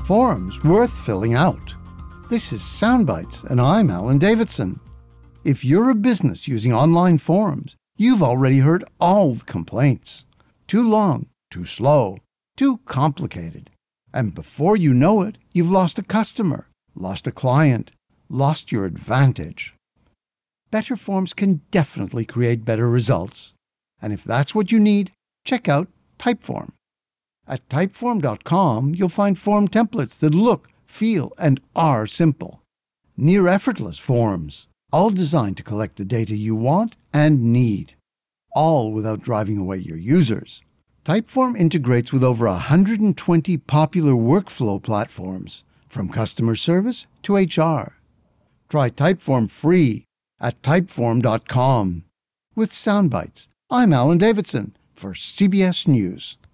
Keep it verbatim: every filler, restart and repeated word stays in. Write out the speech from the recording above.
Forums worth filling out. This is Soundbites, and I'm Alan Davidson. If you're a business using online forums, you've already heard all the complaints. Too long, too slow, too complicated. And before you know it, you've lost a customer, lost a client, lost your advantage. Better forms can definitely create better results. And if that's what you need, check out Typeform. At typeform dot com, you'll find form templates that look, feel, and are simple. Near effortless forms, all designed to collect the data you want and need, all without driving away your users. Typeform integrates with over one hundred twenty popular workflow platforms, from customer service to H R. Try Typeform free at typeform dot com. With Soundbites, I'm Alan Davidson for C B S News.